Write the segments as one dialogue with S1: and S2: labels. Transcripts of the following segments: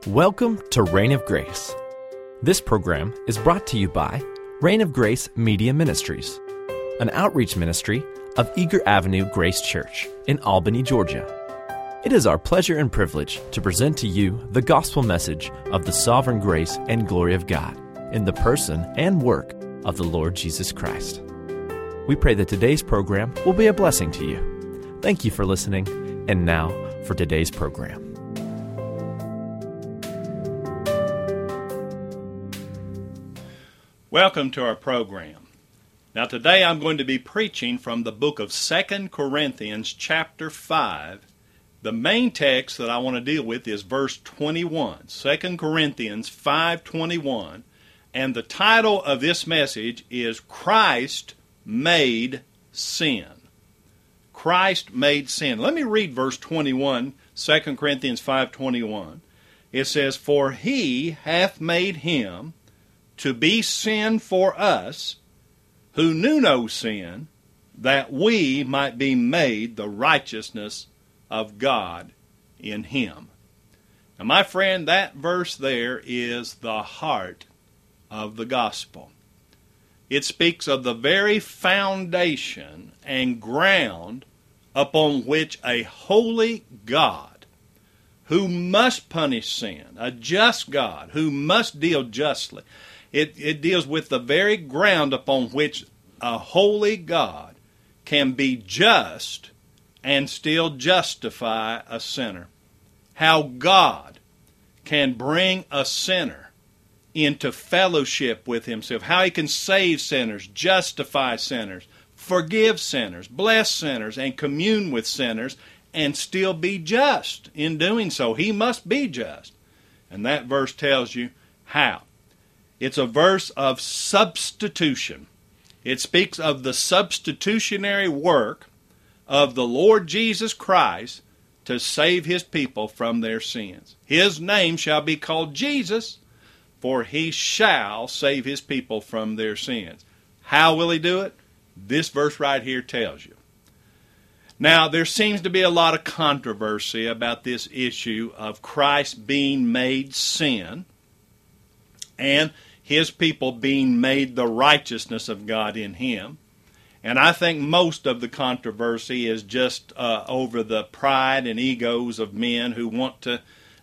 S1: Welcome to Reign of Grace. This program is brought to you by Reign of Grace Media Ministries, an outreach ministry of Eager Avenue Grace Church in Albany, Georgia. It is our pleasure and privilege to present to you the gospel message of the sovereign grace and glory of God in the person and work of the Lord Jesus Christ. We pray that today's program will be a blessing to you. Thank you for listening, and now for today's program.
S2: Welcome to our program. Now today I'm going to be preaching from the book of 2 Corinthians chapter 5. The main text that I want to deal with is verse 21, 2 Corinthians 5:21, and the title of this message is Christ Made Sin. Christ made sin. Let me read verse 21, 2 Corinthians 5:21. It says, "For he hath made him to be sin for us, who knew no sin, that we might be made the righteousness of God in him." Now, my friend, that verse there is the heart of the gospel. It speaks of the very foundation and ground upon which a holy God, who must punish sin, a just God, who must deal justly, It deals with the very ground upon which a holy God can be just and still justify a sinner. How God can bring a sinner into fellowship with himself. How he can save sinners, justify sinners, forgive sinners, bless sinners, and commune with sinners, and still be just in doing so. He must be just. And that verse tells you how. It's a verse of substitution. It speaks of the substitutionary work of the Lord Jesus Christ to save his people from their sins. His name shall be called Jesus, for he shall save his people from their sins. How will he do it? This verse right here tells you. Now, there seems to be a lot of controversy about this issue of Christ being made sin and his people being made the righteousness of God in him. And I think most of the controversy is just over the pride and egos of men who want to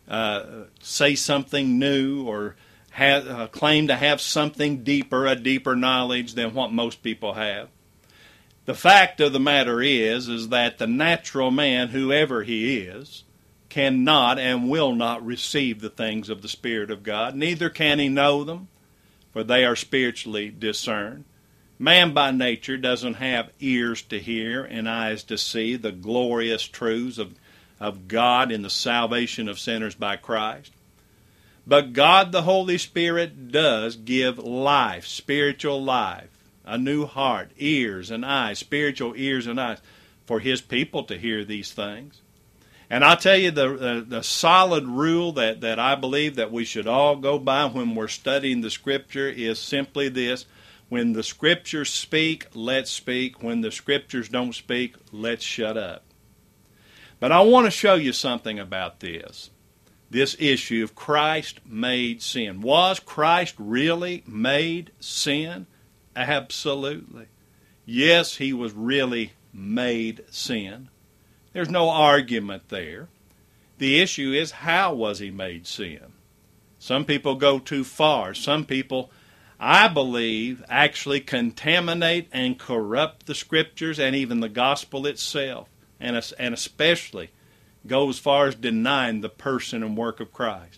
S2: say something new or claim to have something deeper, a deeper knowledge than what most people have. The fact of the matter is that the natural man, whoever he is, cannot and will not receive the things of the Spirit of God. Neither can he know them, for they are spiritually discerned. Man by nature doesn't have ears to hear and eyes to see the glorious truths of God in the salvation of sinners by Christ. But God the Holy Spirit does give life, spiritual life, a new heart, ears and eyes, spiritual ears and eyes, for his people to hear these things. And I'll tell you the solid rule that I believe that we should all go by when we're studying the Scripture is simply this: when the Scriptures speak, let's speak. When the Scriptures don't speak, let's shut up. But I want to show you something about this issue of Christ made sin. Was Christ really made sin? Absolutely. Yes, he was really made sin. There's no argument there. The issue is, how was he made sin? Some people go too far. Some people, I believe, actually contaminate and corrupt the Scriptures and even the gospel itself, and especially go as far as denying the person and work of Christ.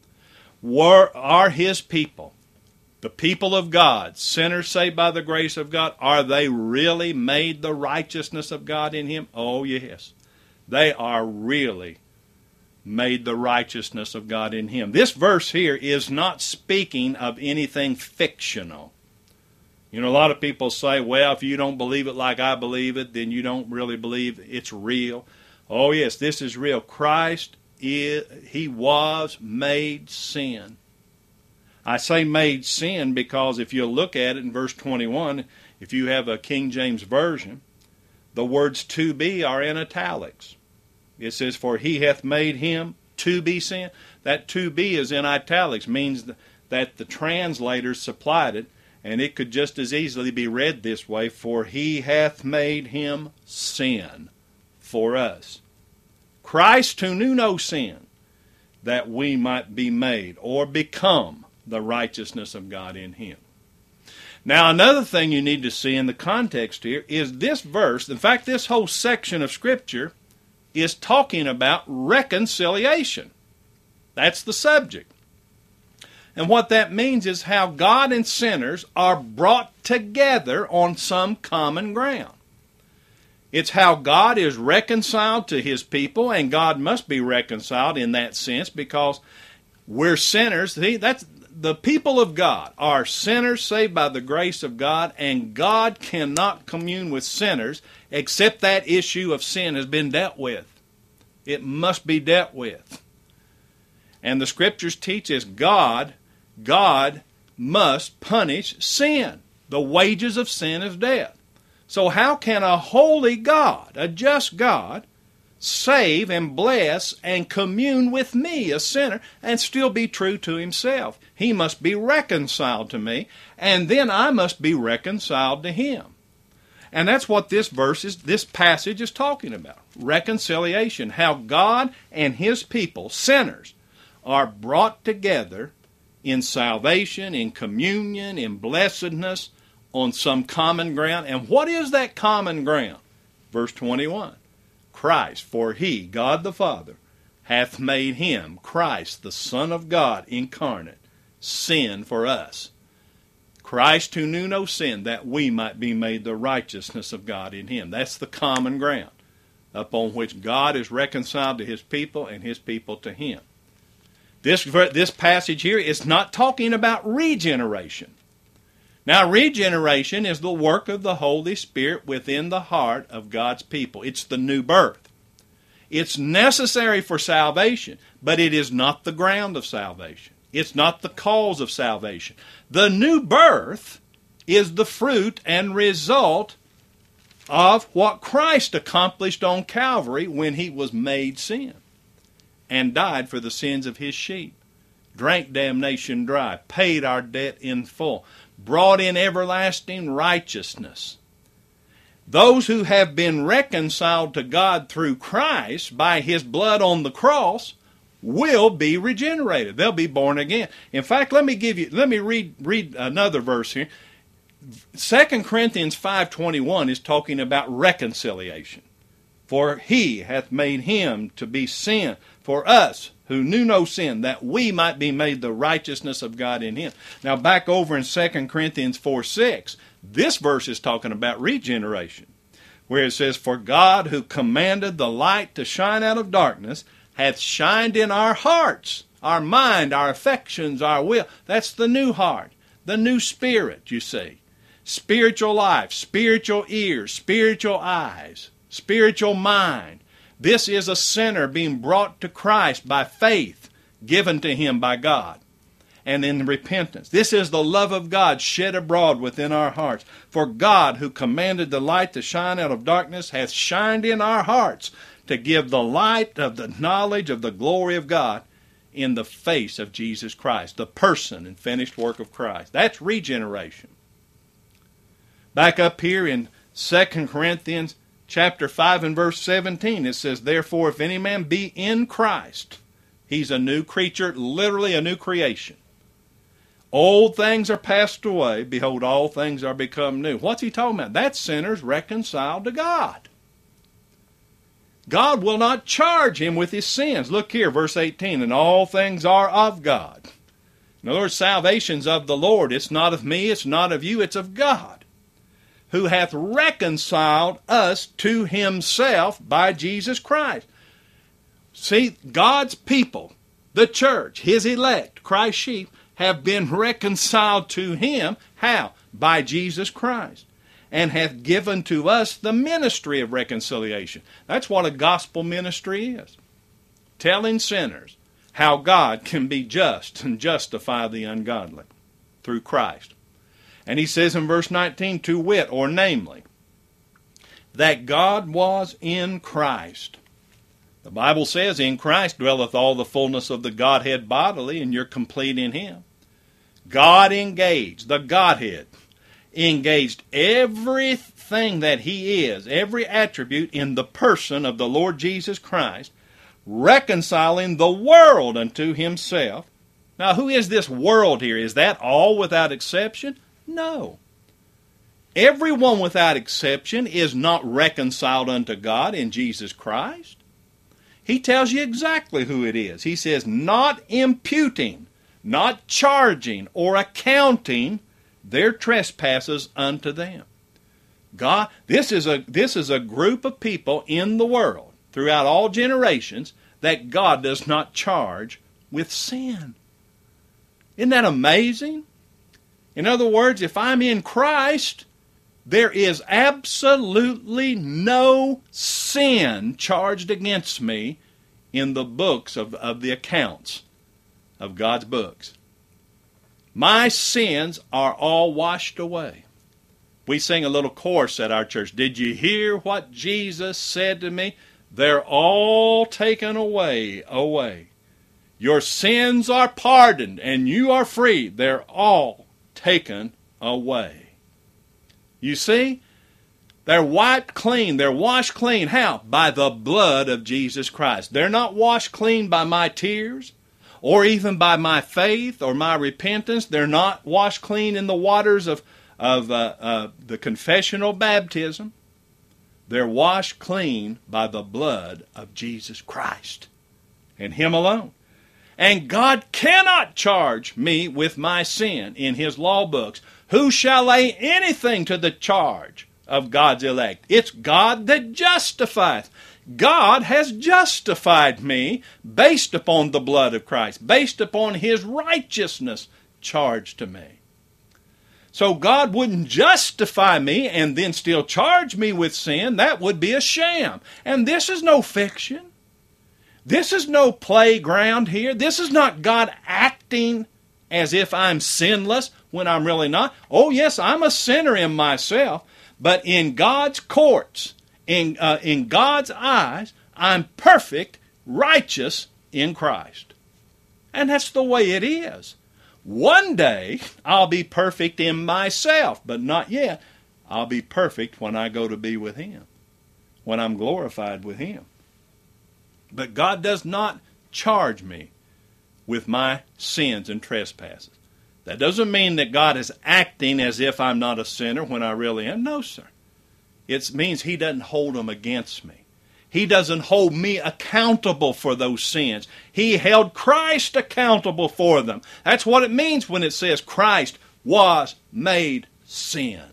S2: Are his people, the people of God, sinners saved by the grace of God, are they really made the righteousness of God in him? Oh, yes. They are really made the righteousness of God in him. This verse here is not speaking of anything fictional. You know, a lot of people say, well, if you don't believe it like I believe it, then you don't really believe it's real. Oh, yes, this is real. Christ, he was made sin. I say made sin because if you look at it in verse 21, if you have a King James Version, the words to be are in italics. It says, "For he hath made him to be sin. That to be is in italics, means that the translators supplied it, and it could just as easily be read this way, for he hath made him sin for us. Christ who knew no sin, that we might be made or become the righteousness of God in him. Now, another thing you need to see in the context here is this verse. In fact, this whole section of Scripture is talking about reconciliation. That's the subject. And what that means is how God and sinners are brought together on some common ground. It's how God is reconciled to his people, and God must be reconciled in that sense because we're sinners. That's the people of God are sinners saved by the grace of God, and God cannot commune with sinners except that issue of sin has been dealt with. It must be dealt with. And the Scriptures teach us God must punish sin. The wages of sin is death. So how can a holy God, a just God, save and bless and commune with me, a sinner, and still be true to himself? He must be reconciled to me, and then I must be reconciled to him. And that's what this passage is talking about. Reconciliation. How God and his people, sinners, are brought together in salvation, in communion, in blessedness, on some common ground. And what is that common ground? Verse 21. Christ, for he, God the Father, hath made him, Christ, the Son of God incarnate, sin for us. Christ who knew no sin, that we might be made the righteousness of God in him. That's the common ground upon which God is reconciled to his people and his people to him. This passage here is not talking about regeneration. Now, regeneration is the work of the Holy Spirit within the heart of God's people. It's the new birth. It's necessary for salvation, but it is not the ground of salvation. It's not the cause of salvation. The new birth is the fruit and result of what Christ accomplished on Calvary when he was made sin and died for the sins of his sheep, drank damnation dry, paid our debt in full, brought in everlasting righteousness. Those who have been reconciled to God through Christ by his blood on the cross will be regenerated. They'll be born again. In fact, let me read another verse here. 2 Corinthians 5:21 is talking about reconciliation. For he hath made him to be sin for us who knew no sin, that we might be made the righteousness of God in him. Now back over in 2 Corinthians 4:6, this verse is talking about regeneration, where it says, for God who commanded the light to shine out of darkness hath shined in our hearts, our mind, our affections, our will. That's the new heart, the new spirit, you see. Spiritual life, spiritual ears, spiritual eyes, spiritual mind. This is a sinner being brought to Christ by faith given to him by God and in repentance. This is the love of God shed abroad within our hearts. For God, who commanded the light to shine out of darkness, hath shined in our hearts to give the light of the knowledge of the glory of God in the face of Jesus Christ, the person and finished work of Christ. That's regeneration. Back up here in 2 Corinthians chapter 5 and verse 17, it says, therefore, if any man be in Christ, he's a new creature, literally a new creation. Old things are passed away. Behold, all things are become new. What's he talking about? That's sinners reconciled to God. God will not charge him with his sins. Look here, verse 18, and all things are of God. In other words, salvation's of the Lord. It's not of me, it's not of you, it's of God, who hath reconciled us to himself by Jesus Christ. See, God's people, the church, his elect, Christ's sheep, have been reconciled to him. How? By Jesus Christ. And hath given to us the ministry of reconciliation. That's what a gospel ministry is. Telling sinners how God can be just and justify the ungodly through Christ. And he says in verse 19, to wit, or namely, that God was in Christ, The Bible says, in Christ dwelleth all the fullness of the Godhead bodily, and you're complete in Him. God engaged, the Godhead, engaged everything that He is, every attribute in the person of the Lord Jesus Christ, reconciling the world unto Himself. Now, who is this world here? Is that all without exception? No. Everyone without exception is not reconciled unto God in Jesus Christ. He tells you exactly who it is. He says, not imputing, not charging or accounting their trespasses unto them. God, this is a group of people in the world throughout all generations that God does not charge with sin. Isn't that amazing? In other words, if I'm in Christ, there is absolutely no sin charged against me in the books of the accounts of God's books. My sins are all washed away. We sing a little chorus at our church. Did you hear what Jesus said to me? They're all taken away, away. Your sins are pardoned and you are free. They're all taken away. You see? They're wiped clean. They're washed clean. How? By the blood of Jesus Christ. They're not washed clean by my tears or even by my faith or my repentance. They're not washed clean in the waters of the confessional baptism. They're washed clean by the blood of Jesus Christ and Him alone. And God cannot charge me with my sin in His law books. Who shall lay anything to the charge of God's elect? It's God that justifieth. God has justified me based upon the blood of Christ, based upon His righteousness charged to me. So God wouldn't justify me and then still charge me with sin. That would be a sham. And this is no fiction. This is no playground here. This is not God acting as if I'm sinless when I'm really not. Oh yes, I'm a sinner in myself, but in God's courts, in God's eyes, I'm perfect, righteous in Christ. And that's the way it is. One day, I'll be perfect in myself, but not yet. I'll be perfect when I go to be with Him, when I'm glorified with Him. But God does not charge me with my sins and trespasses. That doesn't mean that God is acting as if I'm not a sinner when I really am. No, sir. It means He doesn't hold them against me. He doesn't hold me accountable for those sins. He held Christ accountable for them. That's what it means when it says Christ was made sin.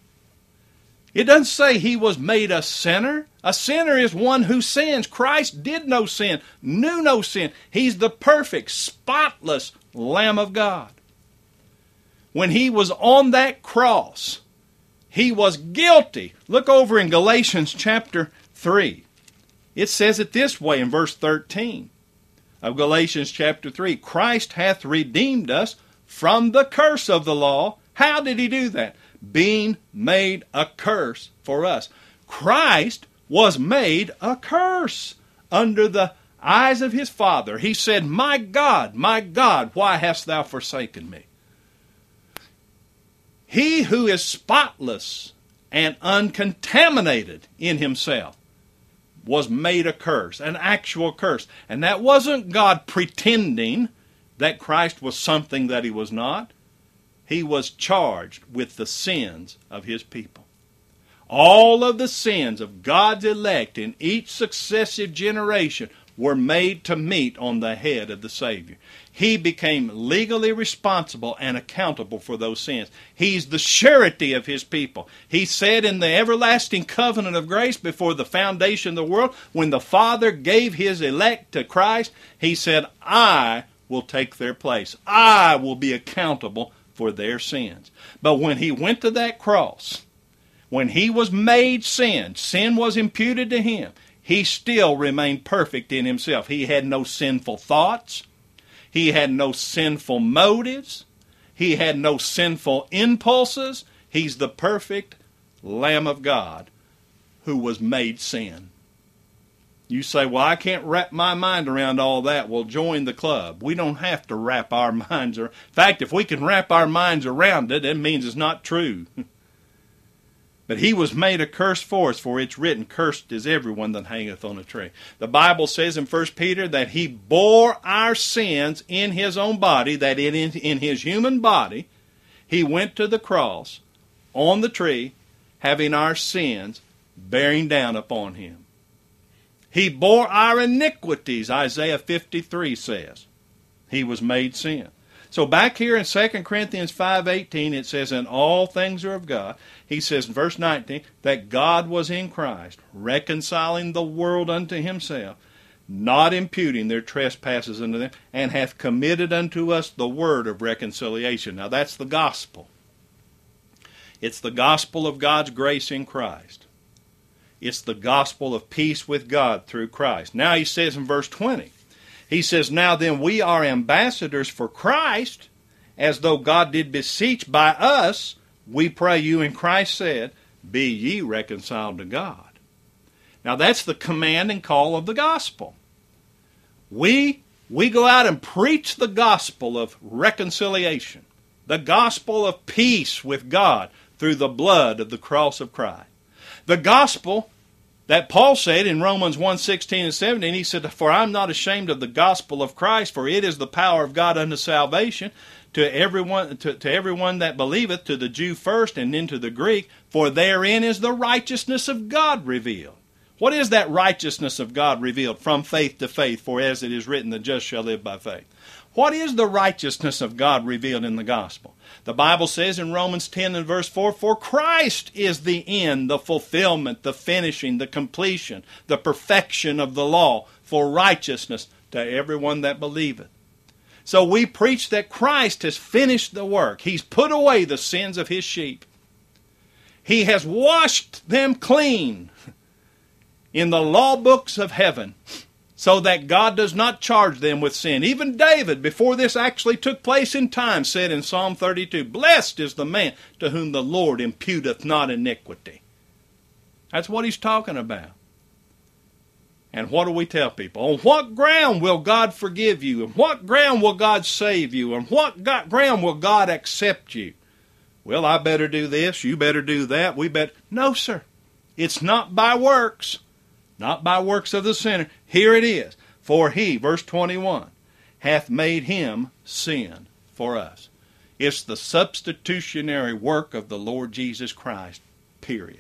S2: It doesn't say He was made a sinner. A sinner is one who sins. Christ did no sin, knew no sin. He's the perfect, spotless Lamb of God. When He was on that cross, He was guilty. Look over in Galatians chapter 3. It says it this way in verse 13 of Galatians chapter 3. Christ hath redeemed us from the curse of the law. How did He do that? Being made a curse for us. Christ was made a curse under the eyes of His Father. He said, my God, why hast Thou forsaken me? He who is spotless and uncontaminated in Himself was made a curse, an actual curse. And that wasn't God pretending that Christ was something that He was not. He was charged with the sins of His people. All of the sins of God's elect in each successive generation were made to meet on the head of the Savior. He became legally responsible and accountable for those sins. He's the surety of His people. He said in the everlasting covenant of grace before the foundation of the world, when the Father gave His elect to Christ, He said, I will take their place. I will be accountable for their sins. But when He went to that cross, when He was made sin, sin was imputed to Him, He still remained perfect in Himself. He had no sinful thoughts. He had no sinful motives. He had no sinful impulses. He's the perfect Lamb of God who was made sin. You say, well, I can't wrap my mind around all that. Well, join the club. We don't have to wrap our minds around. In fact, if we can wrap our minds around it, it means it's not true. But he was made a curse for us, for it's written, cursed is everyone that hangeth on a tree. The Bible says in 1 Peter that he bore our sins in his own body, that in his human body, he went to the cross on the tree, having our sins bearing down upon him. He bore our iniquities, Isaiah 53 says. He was made sin. So back here in 2 Corinthians 5:18, it says, and all things are of God. He says in verse 19, that God was in Christ, reconciling the world unto himself, not imputing their trespasses unto them, and hath committed unto us the word of reconciliation. Now that's the gospel. It's the gospel of God's grace in Christ. It's the gospel of peace with God through Christ. Now he says in verse 20, he says, now then we are ambassadors for Christ, as though God did beseech by us, we pray you, and Christ said, be ye reconciled to God. Now that's the command and call of the gospel. We go out and preach the gospel of reconciliation, the gospel of peace with God through the blood of the cross of Christ. The gospel that Paul said in Romans 1:16 and 17, he said, for I am not ashamed of the gospel of Christ, for it is the power of God unto salvation to everyone that believeth, to the Jew first and then to the Greek, for therein is the righteousness of God revealed. What is that righteousness of God revealed? From faith to faith, for as it is written, the just shall live by faith. What is the righteousness of God revealed in the gospel? The Bible says in Romans 10 and verse 4, for Christ is the end, the fulfillment, the finishing, the completion, the perfection of the law for righteousness to everyone that believeth. So we preach that Christ has finished the work. He's put away the sins of his sheep. He has washed them clean in the law books of heaven, so that God does not charge them with sin. Even David, before this actually took place in time, said in Psalm 32, blessed is the man to whom the Lord imputeth not iniquity. That's what he's talking about. And what do we tell people? On what ground will God forgive you? And what ground will God save you? And what ground will God accept you? Well, I better do this, you better do that, we better... No, sir. It's not by works. Not by works of the sinner. Here it is. For he, verse 21, hath made him sin for us. It's the substitutionary work of the Lord Jesus Christ, period.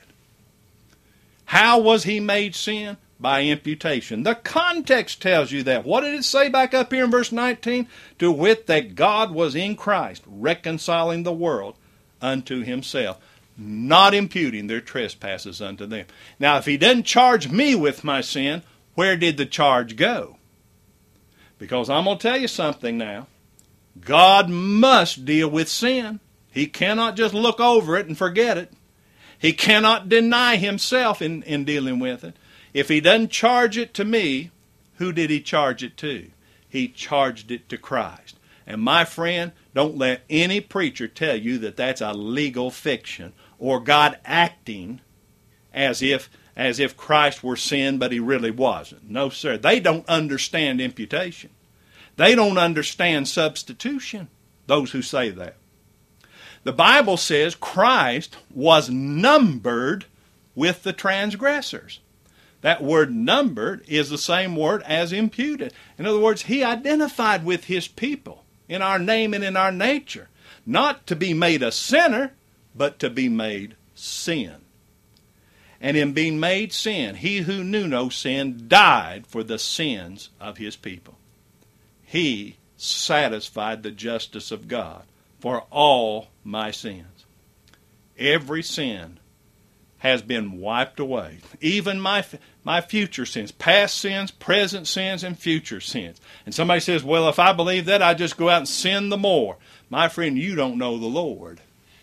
S2: How was he made sin? By imputation. The context tells you that. What did it say back up here in verse 19? To wit, that God was in Christ, reconciling the world unto himself, not imputing their trespasses unto them. Now, if he doesn't charge me with my sin, where did the charge go? Because I'm going to tell you something now. God must deal with sin. He cannot just look over it and forget it. He cannot deny himself in dealing with it. If he doesn't charge it to me, who did he charge it to? He charged it to Christ. And my friend, don't let any preacher tell you that that's a legal fiction, or God acting as if Christ were sin, but he really wasn't. No, sir. They don't understand imputation. They don't understand substitution, those who say that. The Bible says Christ was numbered with the transgressors. That word numbered is the same word as imputed. In other words, he identified with his people in our name and in our nature. Not to be made a sinner, but to be made sin. And in being made sin, he who knew no sin died for the sins of his people. He satisfied the justice of God for all my sins. Every sin has been wiped away. Even my future sins, past sins, present sins, and future sins. And somebody says, well, if I believe that, I just go out and sin the more. My friend, you don't know the Lord.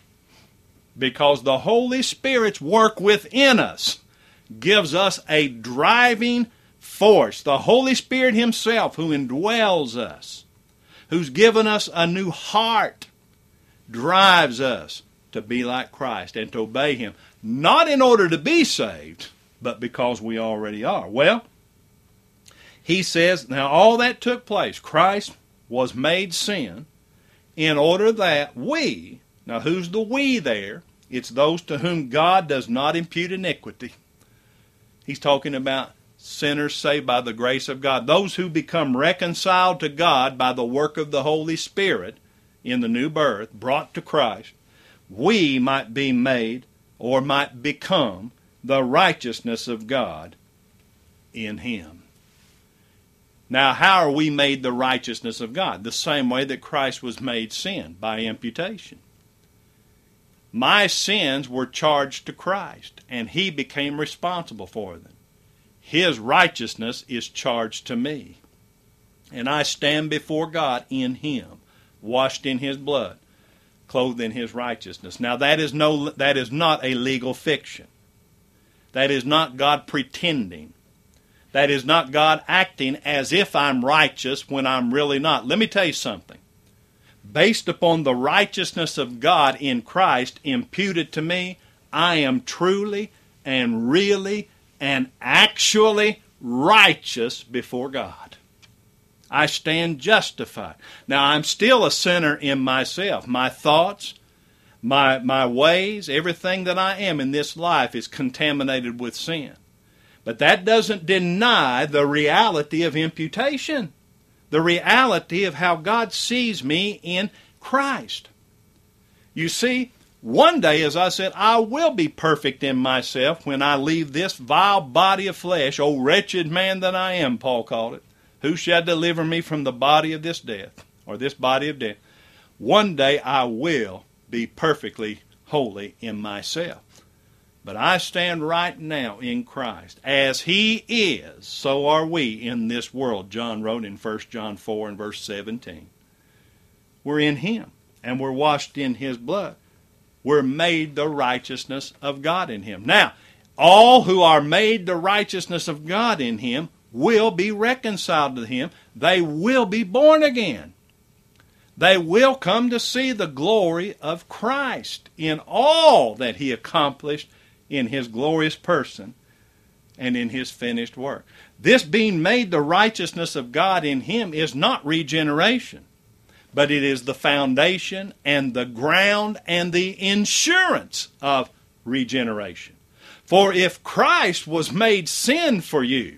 S2: Because the Holy Spirit's work within us gives us a driving force. The Holy Spirit himself who indwells us, who's given us a new heart, drives us to be like Christ and to obey him. Not in order to be saved, but because we already are. Well, He says, now all that took place. Christ was made sin in order that we, now who's the we there? It's those to whom God does not impute iniquity. He's talking about sinners saved by the grace of God. Those who become reconciled to God by the work of the Holy Spirit in the new birth, brought to Christ, we might be made or might become the righteousness of God in Him. Now, how are we made the righteousness of God? The same way that Christ was made sin, by imputation. My sins were charged to Christ, and He became responsible for them. His righteousness is charged to me. And I stand before God in Him, washed in His blood, clothed in His righteousness. Now that is not a legal fiction. That is not God pretending. That is not God acting as if I'm righteous when I'm really not. Let me tell you something. Based upon the righteousness of God in Christ imputed to me, I am truly and really and actually righteous before God. I stand justified. Now, I'm still a sinner in myself. My thoughts, my ways, everything that I am in this life is contaminated with sin. But that doesn't deny the reality of imputation, the reality of how God sees me in Christ. You see, one day, as I said, I will be perfect in myself when I leave this vile body of flesh. O wretched man that I am, Paul called it. Who shall deliver me from the body of this death, or this body of death? One day I will be perfectly holy in myself. But I stand right now in Christ. As He is, so are we in this world, John wrote in 1 John 4 and verse 17. We're in Him, and we're washed in His blood. We're made the righteousness of God in Him. Now, all who are made the righteousness of God in Him will be reconciled to Him. They will be born again. They will come to see the glory of Christ in all that He accomplished in His glorious person and in His finished work. This being made the righteousness of God in Him is not regeneration, but it is the foundation and the ground and the insurance of regeneration. For if Christ was made sin for you,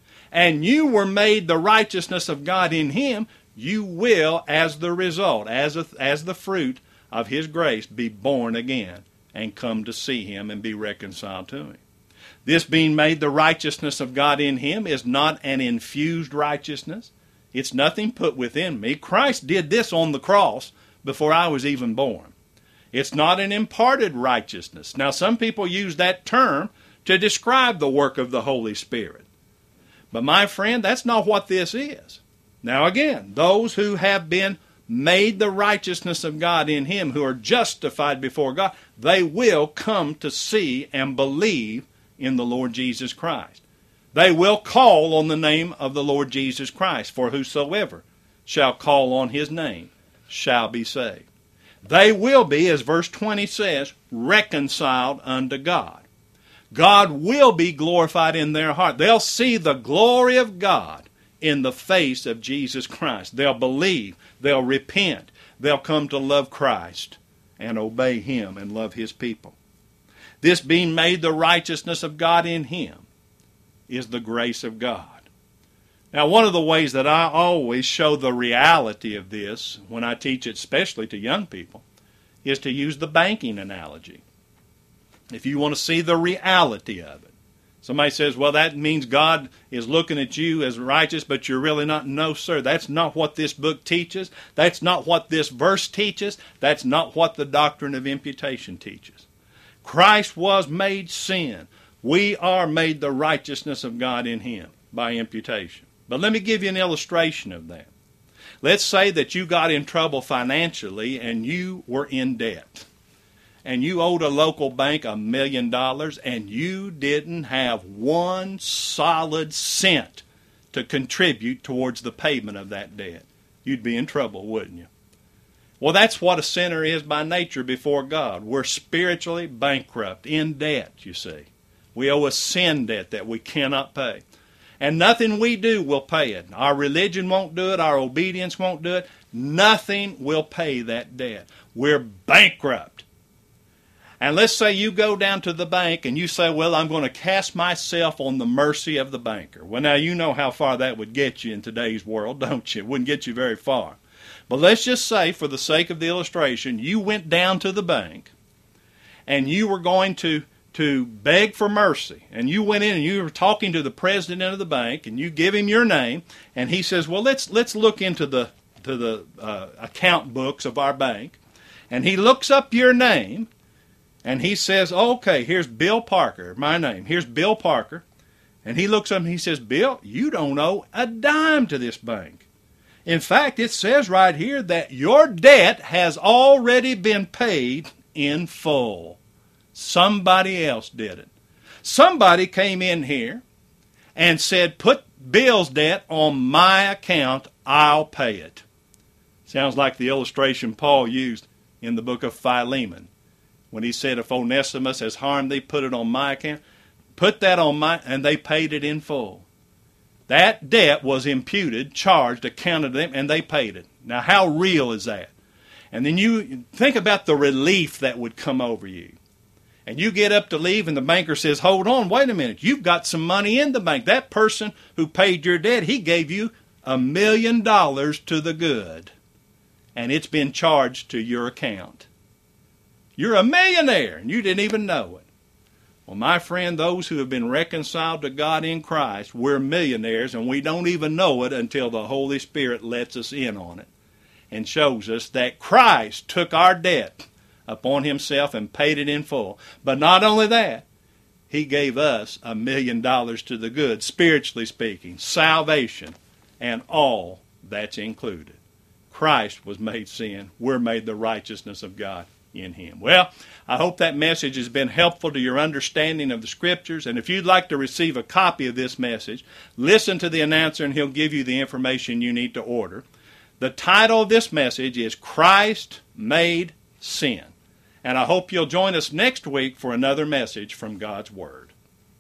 S2: and you were made the righteousness of God in Him, you will, as the result, as the fruit of His grace, be born again and come to see Him and be reconciled to Him. This being made the righteousness of God in Him is not an infused righteousness. It's nothing put within me. Christ did this on the cross before I was even born. It's not an imparted righteousness. Now, some people use that term to describe the work of the Holy Spirit. But my friend, that's not what this is. Now again, those who have been made the righteousness of God in Him, who are justified before God, they will come to see and believe in the Lord Jesus Christ. They will call on the name of the Lord Jesus Christ, for whosoever shall call on His name shall be saved. They will be, as verse 20 says, reconciled unto God. God will be glorified in their heart. They'll see the glory of God in the face of Jesus Christ. They'll believe. They'll repent. They'll come to love Christ and obey Him and love His people. This being made the righteousness of God in Him is the grace of God. Now, one of the ways that I always show the reality of this when I teach it, especially to young people, is to use the banking analogy. If you want to see the reality of it. Somebody says, well, that means God is looking at you as righteous, but you're really not. No, sir, that's not what this book teaches. That's not what this verse teaches. That's not what the doctrine of imputation teaches. Christ was made sin. We are made the righteousness of God in Him by imputation. But let me give you an illustration of that. Let's say that you got in trouble financially and you were in debt. And you owed a local bank $1 million, and you didn't have one solid cent to contribute towards the payment of that debt. You'd be in trouble, wouldn't you? Well, that's what a sinner is by nature before God. We're spiritually bankrupt, in debt, you see. We owe a sin debt that we cannot pay. And nothing we do will pay it. Our religion won't do it. Our obedience won't do it. Nothing will pay that debt. We're bankrupt. And let's say you go down to the bank and you say, well, I'm going to cast myself on the mercy of the banker. Well, now you know how far that would get you in today's world, don't you? It wouldn't get you very far. But let's just say, for the sake of the illustration, you went down to the bank and you were going to beg for mercy. And you went in and you were talking to the president of the bank and you give him your name and he says, well, let's look into the account books of our bank. And he looks up your name and he says, okay, here's Bill Parker, my name. Here's Bill Parker. And he looks up and he says, Bill, you don't owe a dime to this bank. In fact, it says right here that your debt has already been paid in full. Somebody else did it. Somebody came in here and said, put Bill's debt on my account, I'll pay it. Sounds like the illustration Paul used in the book of Philemon when he said, if Onesimus has harmed thee, put it on my account. Put that on my, and they paid it in full. That debt was imputed, charged, accounted to them, and they paid it. Now, how real is that? And then you think about the relief that would come over you. And you get up to leave and the banker says, hold on, wait a minute. You've got some money in the bank. That person who paid your debt, he gave you $1 million to the good. And it's been charged to your account. You're a millionaire and you didn't even know it. Well, my friend, those who have been reconciled to God in Christ, we're millionaires and we don't even know it until the Holy Spirit lets us in on it and shows us that Christ took our debt upon himself and paid it in full. But not only that, he gave us $1 million to the good, spiritually speaking, salvation, and all that's included. Christ was made sin. We're made the righteousness of God in him. Well, I hope that message has been helpful to your understanding of the Scriptures. And if you'd like to receive a copy of this message, listen to the announcer and he'll give you the information you need to order. The title of this message is Christ Made Sin. And I hope you'll join us next week for another message from God's Word.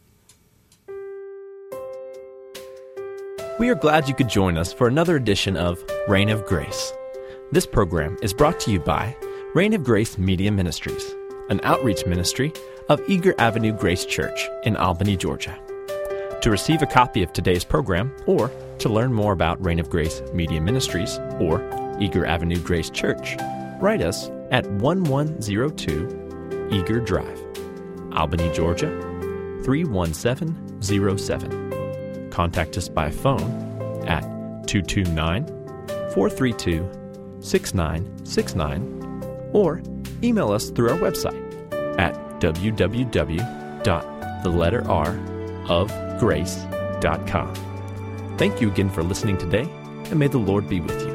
S1: We are glad you could join us for another edition of Reign of Grace. This program is brought to you by Reign of Grace Media Ministries, an outreach ministry of Eager Avenue Grace Church in Albany, Georgia. To receive a copy of today's program or to learn more about Reign of Grace Media Ministries or Eager Avenue Grace Church, write us at 1102 Eager Drive, Albany, Georgia 31707. Contact us by phone at 229-432-6969 or email us through our website at www.theletterrofgrace.com. Thank you again for listening today, and may the Lord be with you.